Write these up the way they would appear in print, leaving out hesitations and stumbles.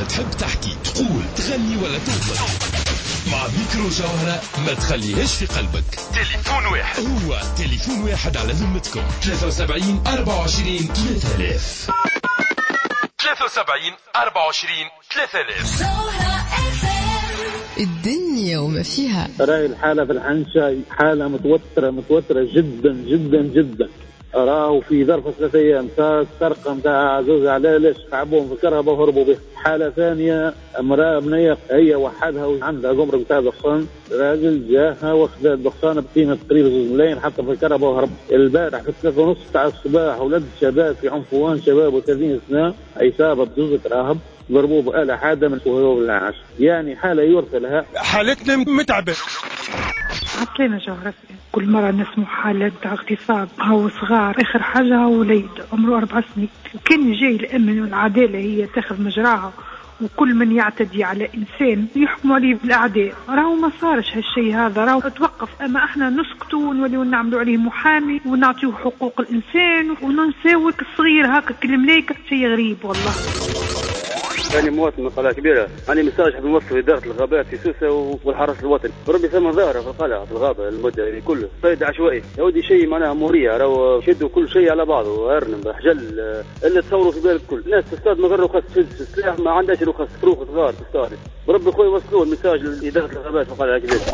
إذا تحب تحكي تقول تغني ولا تنطق مع ميكرو جوهرة ما تخليهاش في قلبك. تليفون واحد، هو تليفون واحد على ذمتكم. 73 24 3000 73 24 3000. الدنيا وما فيها. رأي الحالة في الحنشة حالة متوترة جدا جدا جدا. أراه في ظرف 3 أيام سرقة متاع زوج علاش تعبوهم في الكهرباء وهربوا به. حالة ثانية امرأة بنية هي وحدها وعندها قمر بتاع دخان، راجل جاها واخذ الدخان بقيمة تقريبا 2 ملايين حتى في الكهرباء وهرب. البارح في 3:30 تاع الصباح ولد شباب في عنفوان شباب و30 سنة إصابة بزوجة راهب ضربوه بآلة حادة من وهو بالعاش. يعني حالة يرثى لها. حالتنا متعبة. عطينا جوهرة كل مرة نسمع حالات اغتصاب، هو صغار آخر حاجة هو وليد عمره 4 سنين، وكان جاي الأمن والعدالة هي تاخذ مجراها، وكل من يعتدي على إنسان يحكم عليه بالأعداء. راهو ما صارش هالشيء هذا، راهو توقف. أما احنا نسكتوا ونوليو نعملوا عليه محامي ونعطيه حقوق الإنسان وننساوك الصغير هكا كالملايكة. شيء غريب والله. أنا مواطن من قلعة كبيرة، أنا مساج حاب نوصل إدارة الغابات في سوسة والحرس الوطني. ربي ثم ظاهرة في القلعة في الغابة المدة هذه كله صيد عشوائي. يا ودي شيء معناها مورية، راهو شدوا كل شيء على بعضه، أرنب حجل اللي تصوروا في بالك كل الناس تصطاد من غير رخص، السلاح ما عندهاش رخص، فروخ صغار تصطاد. بربي خوي وصلوا المساج لإدارة الغابات في القلعة كبيرة.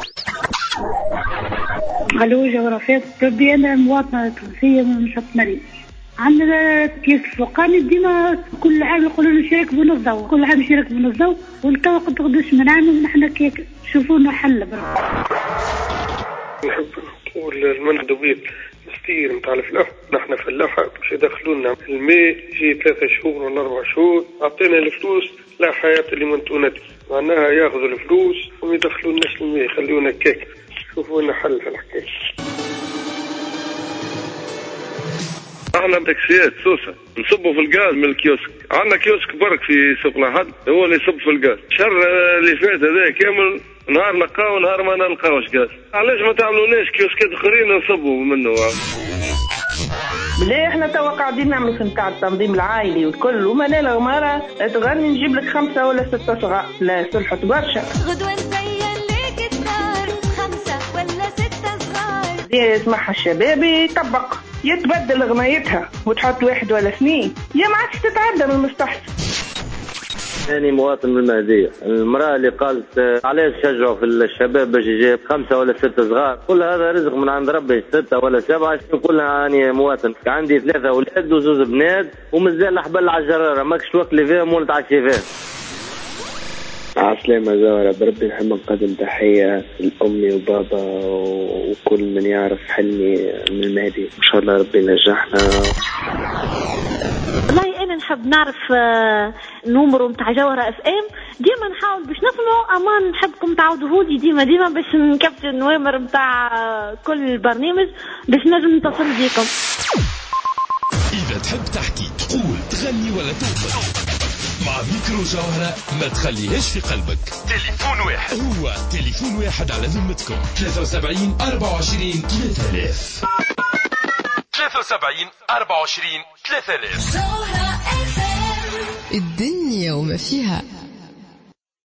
ألو جغرافيات ربي، أنا مواطنة تونسية من شط مريم. عندنا كيس الفوقاني ديما كل عام يقولوا لنا شارك بنا الضوء، كل عام يشارك بنا الضوء، والتو قد تقدرش من عام ونحن كيك شوفونا حل برا. نحب نقول المندوبين ستير نتاع الفلاح، نحن فلاحة باش يدخلوا لنا الماء يجي 3 شهور ولا 4 شهور، عطينا الفلوس لا حياة لمن تونتي، معناها ياخذوا الفلوس ويدخلوا لنا الماء يخلونا كيك. شوفوا لنا حل في الحكاية. احنا تاكسيات سوسة نصبوا في الغاز من الكيوسك، عندنا كيوسك برك في سوق لحد هو اللي يصب في الغاز. الشهر اللي فات هذا كامل نهار نلقاو ونهار ما نلقاوش غاز. علاش ما تعملوناش كيوسكات اخرين نصبوا منه؟ بلي احنا توا قاعدين نعملوا في نتاع التنظيم العائلي والكل، وما نلا مرة تغني نجيب لك 5 ولا 6 صغار، لا سلحت برشا. غدوة نزين ليك الدار 5 ولا 6 صغار. دي يسمعها الشباب يطبق، يتبدل غنايتها وتحط 1 ولا 2، يا ما عادش تتعدى من المستحسن. ثاني مواطن من المهدية، المرأة اللي قالت علاش شجعوا في الشباب باش يجيب 5 ولا 6 صغار، كل هذا رزق من عند ربي، 6 ولا 7. كلها أنا مواطن عندي 3 أولاد و2 بنات ومازال حبل على الجرارة، ماكش وقت اللي فيهم ولا تعشي فيهم. عسلامة زهرة، بربي نحب نقدم تحية لأمي وبابا وكل من يعرف حلمي من المهدي، إن شاء الله ربي ينجحنا. والله أنا نحب نعرف نومرو متاع جوهرة FM، ديما نحاول باش نسمعوا، أما نحبكم تعودوهولي ديما باش نكبت النوامر متاع كل البرنامج باش نجم نتصل بيكم. إذا تحب تحكي تقول تغني ولا تنطق مع ميكرو جوهرة ما تخليهاش في قلبك. تليفون واحد، هو تليفون واحد على ذمتكم. 73 24 3000 73 24 3000. الدنيا وما فيها.